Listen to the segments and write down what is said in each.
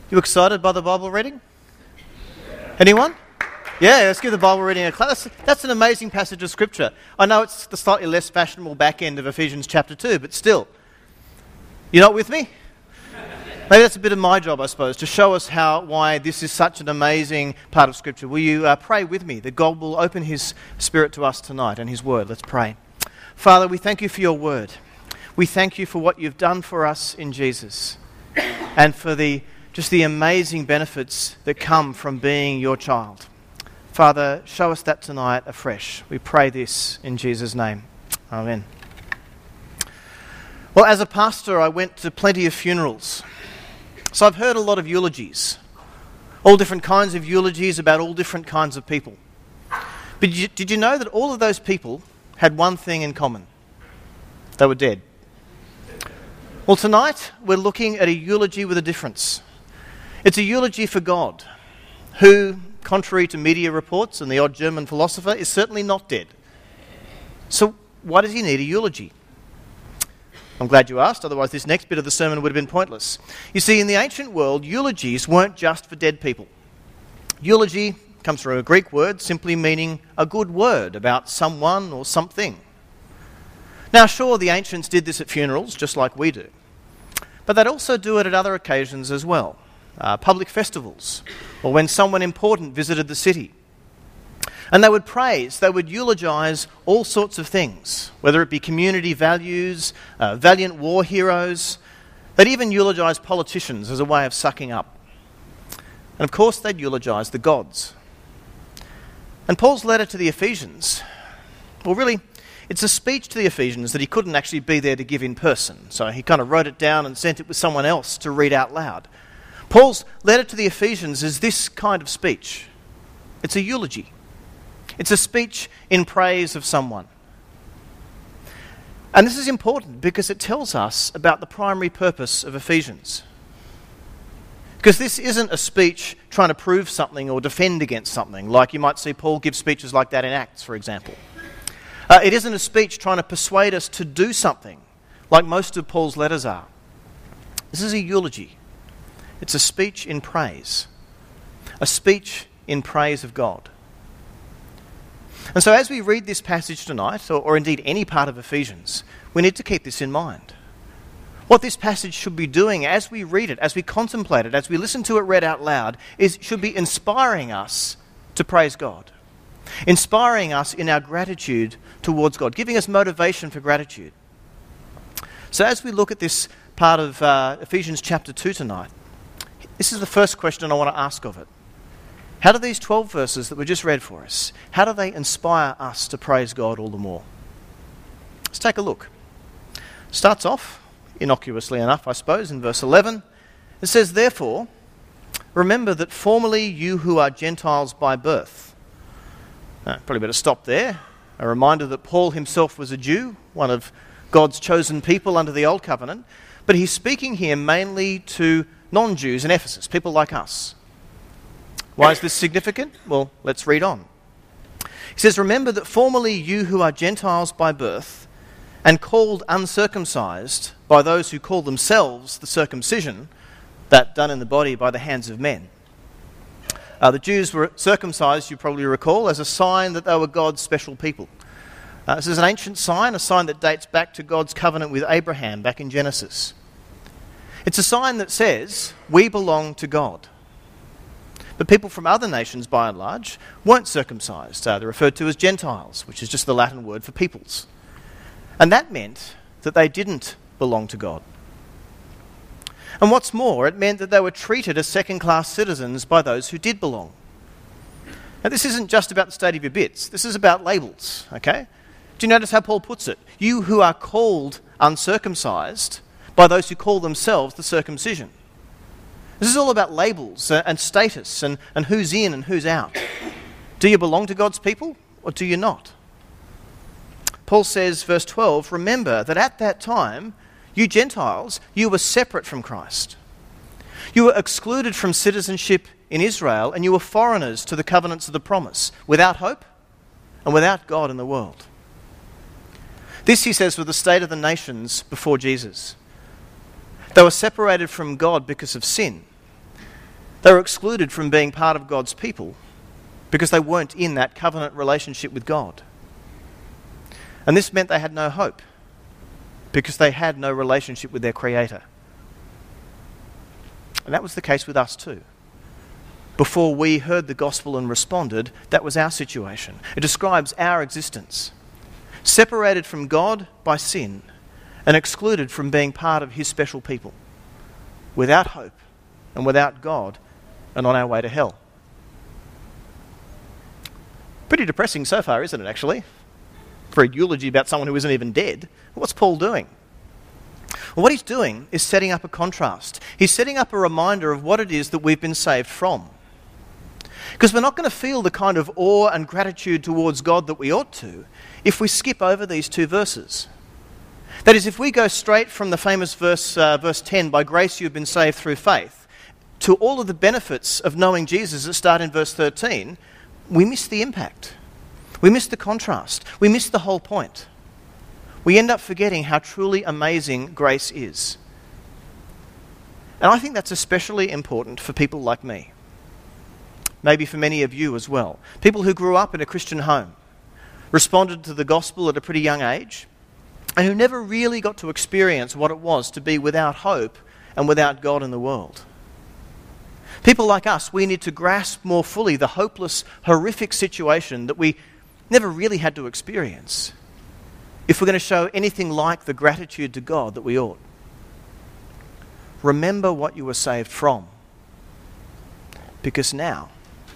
You excited by the Bible reading? Anyone? Yeah, let's give the Bible reading a class. That's an amazing passage of Scripture. I know it's the slightly less fashionable back end of Ephesians chapter 2, but still. You're not with me? Maybe that's a bit of my job, I suppose, to show us why this is such an amazing part of Scripture. Will you pray with me that God will open His Spirit to us tonight and His Word? Let's pray. Father, we thank you for your Word. We thank you for what you've done for us in Jesus and for the amazing benefits that come from being your child. Father, show us that tonight afresh. We pray this in Jesus' name. Amen. Well, as a pastor, I went to plenty of funerals. So I've heard a lot of eulogies. All different kinds of eulogies about all different kinds of people. But did you know that all of those people had one thing in common? They were dead. Well, tonight we're looking at a eulogy with a difference. It's a eulogy for God, who, contrary to media reports and the odd German philosopher, is certainly not dead. So why does he need a eulogy? I'm glad you asked, otherwise this next bit of the sermon would have been pointless. You see, in the ancient world, eulogies weren't just for dead people. Eulogy comes from a Greek word simply meaning a good word about someone or something. Now, sure, the ancients did this at funerals, just like we do. But they'd also do it at other occasions as well. Public festivals, or when someone important visited the city. And they would praise, they would eulogise all sorts of things, whether it be community values, valiant war heroes. They'd even eulogise politicians as a way of sucking up. And of course they'd eulogise the gods. And Paul's letter to the Ephesians, well really, it's a speech to the Ephesians that he couldn't actually be there to give in person. So he kind of wrote it down and sent it with someone else to read out loud. Paul's letter to the Ephesians is this kind of speech. It's a eulogy. It's a speech in praise of someone. And this is important because it tells us about the primary purpose of Ephesians. Because this isn't a speech trying to prove something or defend against something, like you might see Paul give speeches like that in Acts, for example. It isn't a speech trying to persuade us to do something, like most of Paul's letters are. This is a eulogy. It's a speech in praise. A speech in praise of God. And so as we read this passage tonight, or indeed any part of Ephesians, we need to keep this in mind. What this passage should be doing as we read it, as we contemplate it, as we listen to it read out loud, should be inspiring us to praise God. Inspiring us in our gratitude towards God, giving us motivation for gratitude. So as we look at this part of Ephesians chapter 2 tonight, this is the first question I want to ask of it. How do these 12 verses that we just read for us, how do they inspire us to praise God all the more? Let's take a look. Starts off, innocuously enough, I suppose, in verse 11. It says, "Therefore, remember that formerly you who are Gentiles by birth." Probably better stop there. A reminder that Paul himself was a Jew, one of God's chosen people under the Old Covenant. But he's speaking here mainly to non-Jews in Ephesus, people like us. Why is this significant? Well, let's read on. He says, "Remember that formerly you who are Gentiles by birth and called uncircumcised by those who call themselves the circumcision, that done in the body by the hands of men." The Jews were circumcised, you probably recall, as a sign that they were God's special people. This is an ancient sign, a sign that dates back to God's covenant with Abraham back in Genesis. It's a sign that says, we belong to God. But people from other nations, by and large, weren't circumcised. They're referred to as Gentiles, which is just the Latin word for peoples. And that meant that they didn't belong to God. And what's more, it meant that they were treated as second-class citizens by those who did belong. Now, this isn't just about the state of your bits. This is about labels, okay? Do you notice how Paul puts it? You who are called uncircumcised by those who call themselves the circumcision. This is all about labels and status and who's in and who's out. Do you belong to God's people or do you not? Paul says, verse 12, "Remember that at that time, you Gentiles, you were separate from Christ. You were excluded from citizenship in Israel and you were foreigners to the covenants of the promise, without hope and without God in the world." This, he says, was the state of the nations before Jesus. They were separated from God because of sin. They were excluded from being part of God's people because they weren't in that covenant relationship with God. And this meant they had no hope because they had no relationship with their Creator. And that was the case with us too. Before we heard the gospel and responded, that was our situation. It describes our existence. Separated from God by sin and excluded from being part of His special people. Without hope and without God and on our way to hell. Pretty depressing so far, isn't it, actually? For a eulogy about someone who isn't even dead. What's Paul doing? Well, what he's doing is setting up a contrast. He's setting up a reminder of what it is that we've been saved from. Because we're not going to feel the kind of awe and gratitude towards God that we ought to if we skip over these two verses. That is, if we go straight from the famous verse 10, by grace you have been saved through faith, to all of the benefits of knowing Jesus that start in verse 13, we miss the impact. We miss the contrast. We miss the whole point. We end up forgetting how truly amazing grace is. And I think that's especially important for people like me. Maybe for many of you as well. People who grew up in a Christian home, responded to the gospel at a pretty young age, and who never really got to experience what it was to be without hope and without God in the world. People like us, we need to grasp more fully the hopeless, horrific situation that we never really had to experience if we're going to show anything like the gratitude to God that we ought. Remember what you were saved from. Because now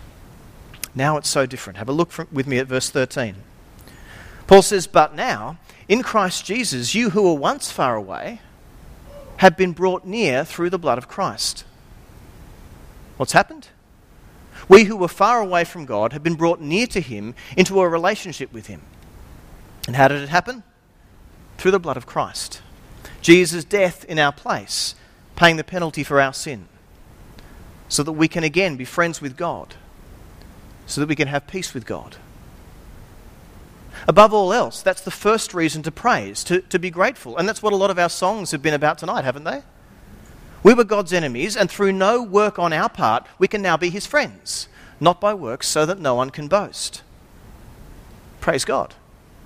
it's so different. Have a look with me at verse 13. Paul says, "But now, in Christ Jesus, you who were once far away have been brought near through the blood of Christ." What's happened? We who were far away from God have been brought near to Him into a relationship with Him. And how did it happen? Through the blood of Christ. Jesus' death in our place, paying the penalty for our sin, so that we can again be friends with God, so that we can have peace with God. Above all else, that's the first reason to praise, to be grateful. And that's what a lot of our songs have been about tonight, haven't they? We were God's enemies, and through no work on our part, we can now be His friends. Not by works, so that no one can boast. Praise God.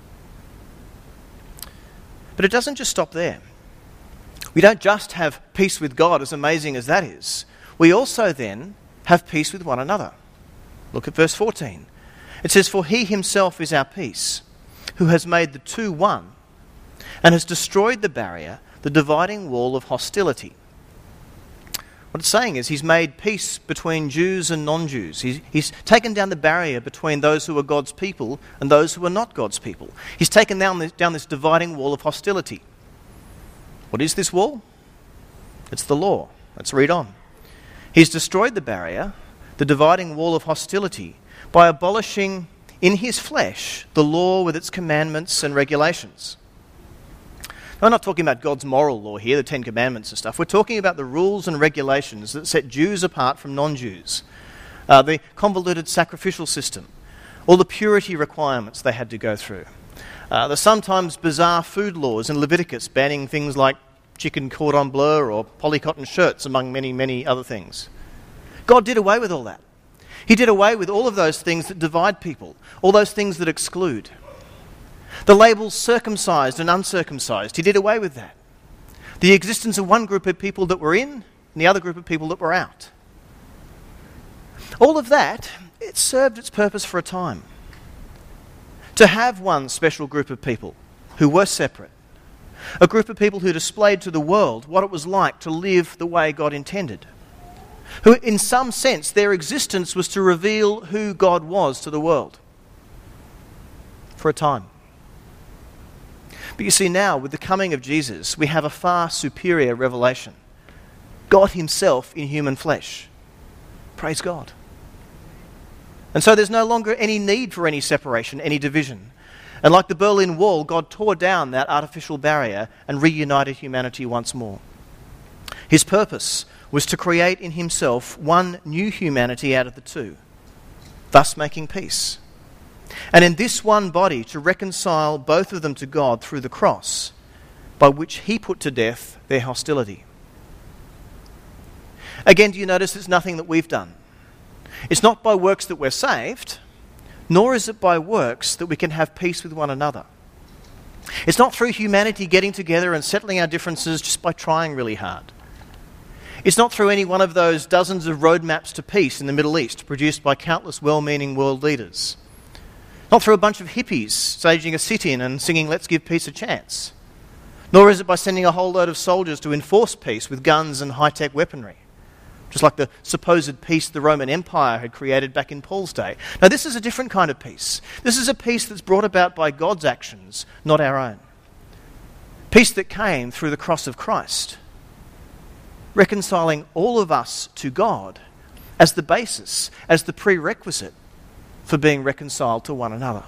But it doesn't just stop there. We don't just have peace with God, as amazing as that is. We also then have peace with one another. Look at verse 14. It says, "For He Himself is our peace, who has made the two one, and has destroyed the barrier, the dividing wall of hostility." What it's saying is He's made peace between Jews and non-Jews. He's taken down the barrier between those who are God's people and those who are not God's people. He's taken down this dividing wall of hostility. What is this wall? It's the law. Let's read on. He's destroyed the barrier, the dividing wall of hostility, by abolishing in His flesh the law with its commandments and regulations. Now, we're not talking about God's moral law here, the Ten Commandments and stuff. We're talking about the rules and regulations that set Jews apart from non-Jews. The convoluted sacrificial system, all the purity requirements they had to go through. The sometimes bizarre food laws in Leviticus banning things like chicken cordon bleu or polycotton shirts, among many, many other things. God did away with all that. He did away with all of those things that divide people, all those things that exclude. The labels circumcised and uncircumcised, He did away with that. The existence of one group of people that were in and the other group of people that were out. All of that, it served its purpose for a time. To have one special group of people who were separate. A group of people who displayed to the world what it was like to live the way God intended. Who, in some sense, their existence was to reveal who God was to the world. For a time. But you see, now, with the coming of Jesus, we have a far superior revelation. God Himself in human flesh. Praise God. And so there's no longer any need for any separation, any division. And like the Berlin Wall, God tore down that artificial barrier and reunited humanity once more. His purpose was to create in Himself one new humanity out of the two, thus making peace. And in this one body to reconcile both of them to God through the cross, by which He put to death their hostility. Again, do you notice it's nothing that we've done? It's not by works that we're saved, nor is it by works that we can have peace with one another. It's not through humanity getting together and settling our differences just by trying really hard. It's not through any one of those dozens of roadmaps to peace in the Middle East produced by countless well-meaning world leaders. Not through a bunch of hippies staging a sit-in and singing "Let's Give Peace a Chance." Nor is it by sending a whole load of soldiers to enforce peace with guns and high-tech weaponry, just like the supposed peace the Roman Empire had created back in Paul's day. Now, this is a different kind of peace. This is a peace that's brought about by God's actions, not our own. Peace that came through the cross of Christ, reconciling all of us to God as the basis, as the prerequisite for being reconciled to one another.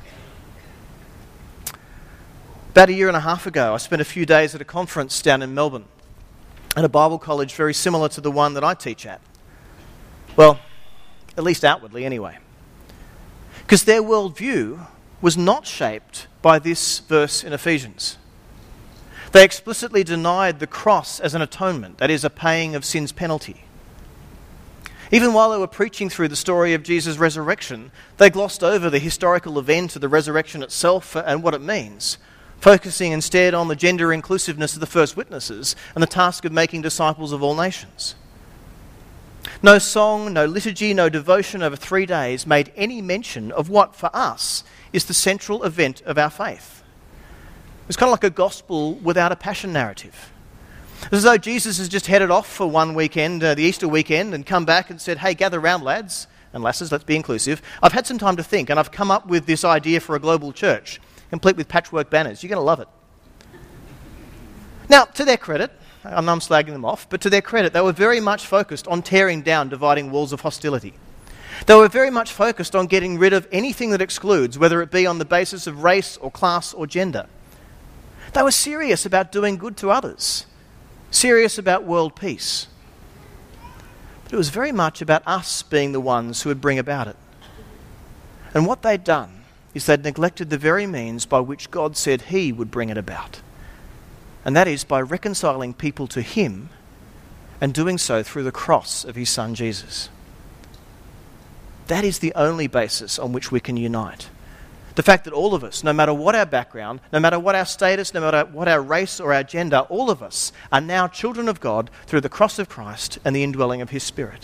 About a year and a half ago, I spent a few days at a conference down in Melbourne at a Bible college very similar to the one that I teach at. Well, at least outwardly anyway. Because their worldview was not shaped by this verse in Ephesians. They explicitly denied the cross as an atonement, that is, a paying of sin's penalty. Even while they were preaching through the story of Jesus' resurrection, they glossed over the historical event of the resurrection itself and what it means, focusing instead on the gender inclusiveness of the first witnesses and the task of making disciples of all nations. No song, no liturgy, no devotion over 3 days made any mention of what, for us, is the central event of our faith. It's kind of like a gospel without a passion narrative. It's as though Jesus has just headed off for one weekend, the Easter weekend, and come back and said, "Hey, gather round, lads and lasses, let's be inclusive. I've had some time to think, and I've come up with this idea for a global church, complete with patchwork banners. You're going to love it." Now, to their credit, I know I'm slagging them off, but to their credit, they were very much focused on tearing down dividing walls of hostility. They were very much focused on getting rid of anything that excludes, whether it be on the basis of race or class or gender. They were serious about doing good to others, serious about world peace. But it was very much about us being the ones who would bring about it. And what they'd done is they'd neglected the very means by which God said He would bring it about. And that is by reconciling people to Him and doing so through the cross of His Son Jesus. That is the only basis on which we can unite. The fact that all of us, no matter what our background, no matter what our status, no matter what our race or our gender, all of us are now children of God through the cross of Christ and the indwelling of His Spirit.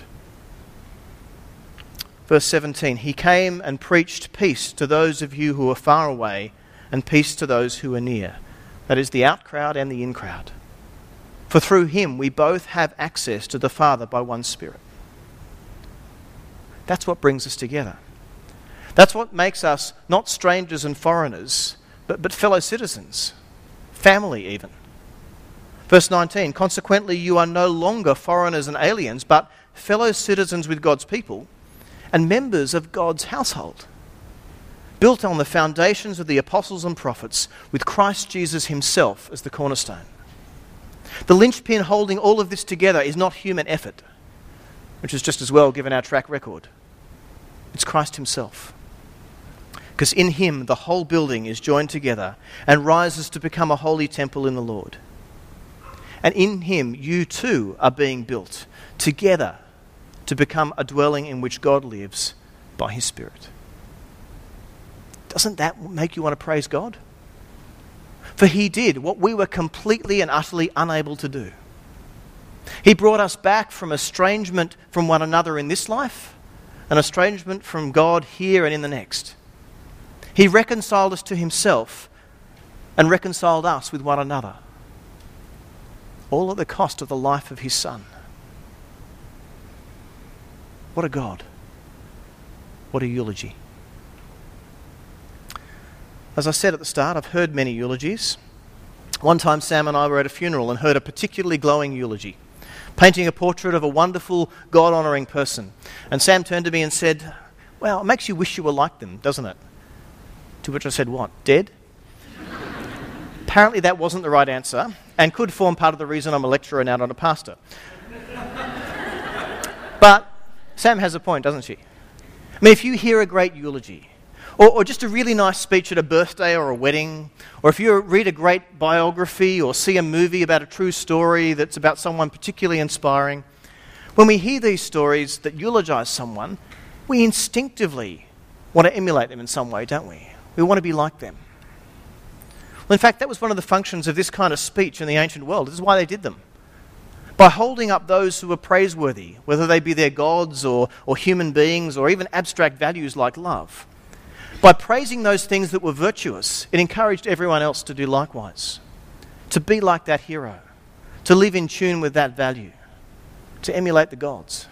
Verse 17, He came and preached peace to those of you who are far away and peace to those who are near. That is the out crowd and the in crowd. For through Him we both have access to the Father by one Spirit. That's what brings us together. That's what makes us not strangers and foreigners, but fellow citizens, family even. Verse 19, consequently you are no longer foreigners and aliens, but fellow citizens with God's people and members of God's household, built on the foundations of the apostles and prophets, with Christ Jesus Himself as the cornerstone. The linchpin holding all of this together is not human effort, which is just as well given our track record. It's Christ Himself. Because in Him the whole building is joined together and rises to become a holy temple in the Lord. And in Him you too are being built together to become a dwelling in which God lives by His Spirit. Doesn't that make you want to praise God? For He did what we were completely and utterly unable to do. He brought us back from estrangement from one another in this life, and estrangement from God here and in the next. He reconciled us to Himself and reconciled us with one another, all at the cost of the life of His Son. What a God. What a eulogy. As I said at the start, I've heard many eulogies. One time Sam and I were at a funeral and heard a particularly glowing eulogy, painting a portrait of a wonderful, God-honouring person. And Sam turned to me and said, "Well, it makes you wish you were like them, doesn't it?" To which I said, "What, dead?" Apparently that wasn't the right answer and could form part of the reason I'm a lecturer and not a pastor. But Sam has a point, doesn't she? I mean, if you hear a great eulogy, or just a really nice speech at a birthday or a wedding, or if you read a great biography or see a movie about a true story that's about someone particularly inspiring, When we hear these stories that eulogize someone, we instinctively want to emulate them in some way, don't we? We want to be like them. Well, in fact, that was one of the functions of this kind of speech in the ancient world. This is why they did them. By holding up those who were praiseworthy, whether they be their gods or human beings or even abstract values like love. By praising those things that were virtuous, it encouraged everyone else to do likewise. To be like that hero. To live in tune with that value. To emulate the gods.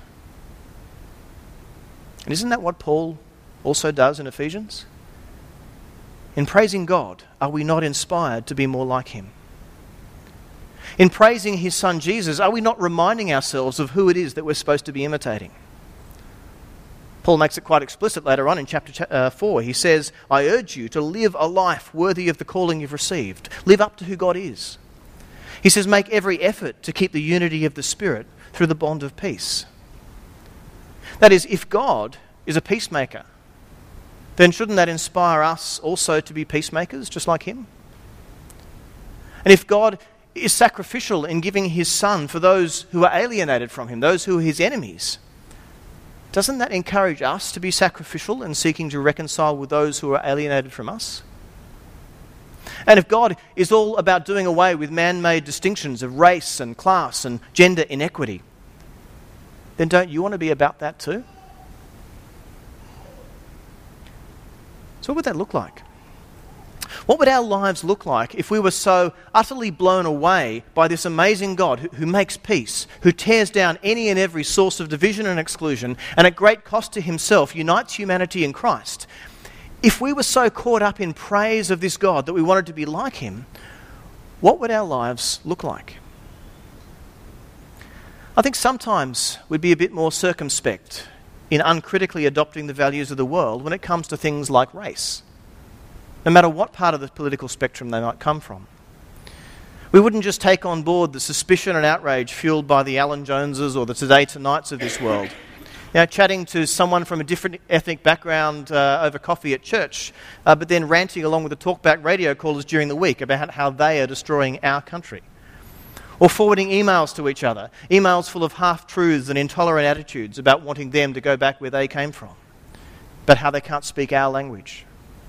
And isn't that what Paul also does in Ephesians? In praising God, are we not inspired to be more like him? In praising his son Jesus, are we not reminding ourselves of who it is that we're supposed to be imitating? Paul makes it quite explicit later on in chapter 4. He says, I urge you to live a life worthy of the calling you've received. Live up to who God is. He says, make every effort to keep the unity of the Spirit through the bond of peace. That is, if God is a peacemaker, then shouldn't that inspire us also to be peacemakers, just like him? And if God is sacrificial in giving his son for those who are alienated from him, those who are his enemies, doesn't that encourage us to be sacrificial in seeking to reconcile with those who are alienated from us? And if God is all about doing away with man-made distinctions of race and class and gender inequity, then don't you want to be about that too? So what would that look like? What would our lives look like if we were so utterly blown away by this amazing God who makes peace, who tears down any and every source of division and exclusion, and at great cost to himself unites humanity in Christ? If we were so caught up in praise of this God that we wanted to be like him, what would our lives look like? I think sometimes we'd be a bit more circumspect in uncritically adopting the values of the world when it comes to things like race, no matter what part of the political spectrum they might come from. We wouldn't just take on board the suspicion and outrage fueled by the Alan Joneses or the Today Tonights of this world. You know, chatting to someone from a different ethnic background over coffee at church, but then ranting along with the talkback radio callers during the week about how they are destroying our country. Or forwarding emails to each other, emails full of half-truths and intolerant attitudes about wanting them to go back where they came from, but how they can't speak our language.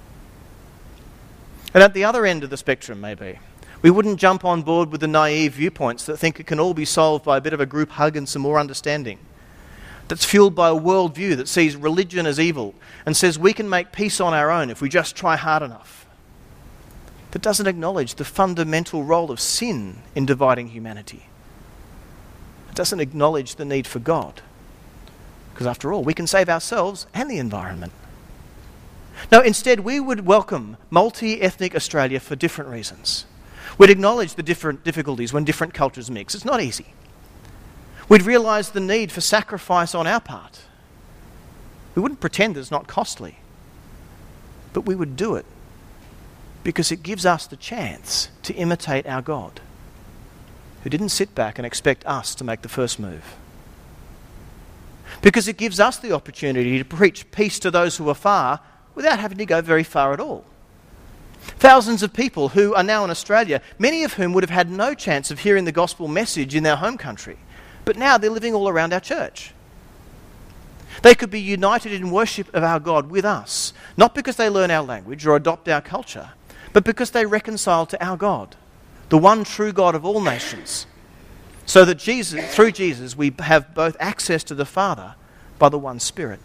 And at the other end of the spectrum, maybe, we wouldn't jump on board with the naive viewpoints that think it can all be solved by a bit of a group hug and some more understanding, that's fueled by a worldview that sees religion as evil and says we can make peace on our own if we just try hard enough, that doesn't acknowledge the fundamental role of sin in dividing humanity. It doesn't acknowledge the need for God, because after all, we can save ourselves and the environment. No, instead, we would welcome multi-ethnic Australia for different reasons. We'd acknowledge the different difficulties when different cultures mix. It's not easy. We'd realise the need for sacrifice on our part. We wouldn't pretend it's not costly, but we would do it because it gives us the chance to imitate our God, who didn't sit back and expect us to make the first move. Because it gives us the opportunity to preach peace to those who are far without having to go very far at all. Thousands of people who are now in Australia, many of whom would have had no chance of hearing the gospel message in their home country, but now they're living all around our church. They could be united in worship of our God with us, not because they learn our language or adopt our culture, but because they reconcile to our God, the one true God of all nations, so that through Jesus we have both access to the Father by the one Spirit.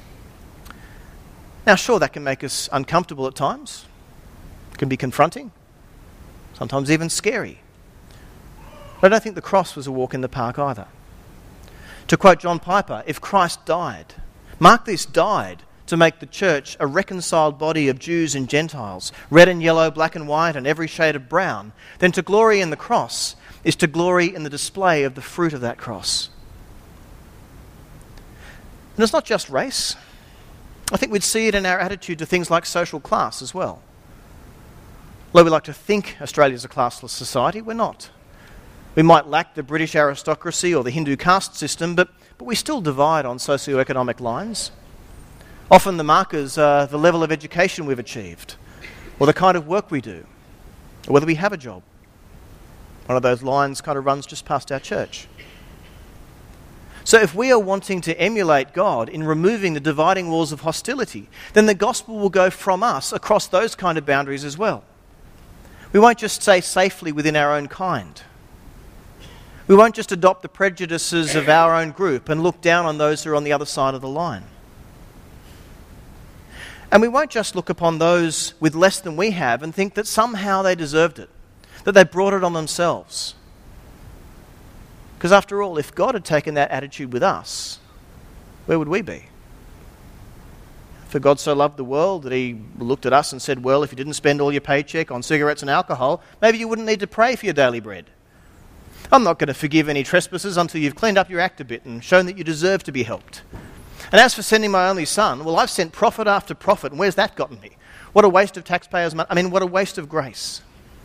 Now, sure, that can make us uncomfortable at times. It can be confronting, sometimes even scary. But I don't think the cross was a walk in the park either. To quote John Piper, if Christ died, mark this, died to make the church a reconciled body of Jews and Gentiles, red and yellow, black and white, and every shade of brown, then to glory in the cross is to glory in the display of the fruit of that cross. And it's not just race. I think we'd see it in our attitude to things like social class as well. Although we like to think Australia's a classless society, we're not. We might lack the British aristocracy or the Hindu caste system, but we still divide on socio-economic lines. Often the markers are the level of education we've achieved, or the kind of work we do, or whether we have a job. One of those lines kind of runs just past our church. So if we are wanting to emulate God in removing the dividing walls of hostility, then the gospel will go from us across those kind of boundaries as well. We won't just stay safely within our own kind. We won't just adopt the prejudices of our own group and look down on those who are on the other side of the line. And we won't just look upon those with less than we have and think that somehow they deserved it, that they brought it on themselves. Because after all, if God had taken that attitude with us, where would we be? For God so loved the world that he looked at us and said, well, if you didn't spend all your paycheck on cigarettes and alcohol, maybe you wouldn't need to pray for your daily bread. I'm not going to forgive any trespasses until you've cleaned up your act a bit and shown that you deserve to be helped. And as for sending my only son, well, I've sent prophet after prophet, and where's that gotten me? What a waste of taxpayers' money. What a waste of grace.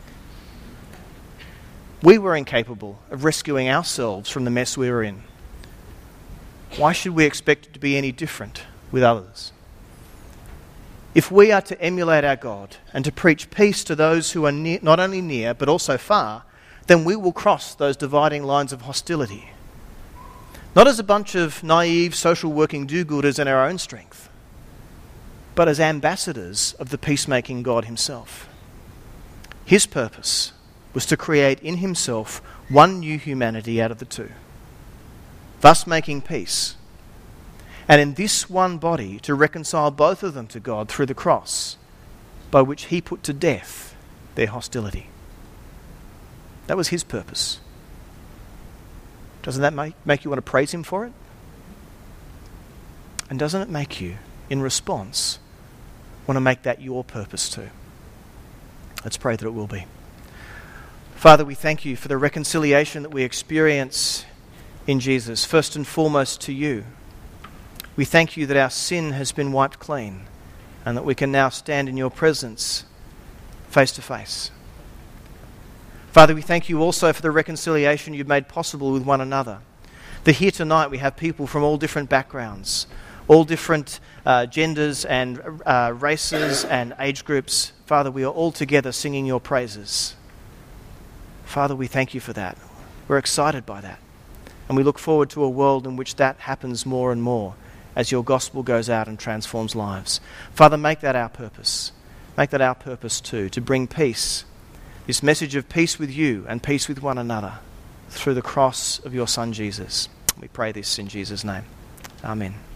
We were incapable of rescuing ourselves from the mess we were in. Why should we expect it to be any different with others? If we are to emulate our God and to preach peace to those who are not only near but also far, then we will cross those dividing lines of hostility. Not as a bunch of naive social working do-gooders in our own strength, but as ambassadors of the peacemaking God himself. His purpose was to create in himself one new humanity out of the two, thus making peace, and in this one body to reconcile both of them to God through the cross, by which he put to death their hostility. That was his purpose. Doesn't that make you want to praise him for it? And doesn't it make you, in response, want to make that your purpose too? Let's pray that it will be. Father, we thank you for the reconciliation that we experience in Jesus, first and foremost to you. We thank you that our sin has been wiped clean and that we can now stand in your presence face to face. Father, we thank you also for the reconciliation you've made possible with one another. That here tonight we have people from all different backgrounds, all different genders and races and age groups. Father, we are all together singing your praises. Father, we thank you for that. We're excited by that. And we look forward to a world in which that happens more and more as your gospel goes out and transforms lives. Father, make that our purpose. Make that our purpose too, to bring peace, this message of peace with you and peace with one another through the cross of your Son Jesus. We pray this in Jesus' name. Amen.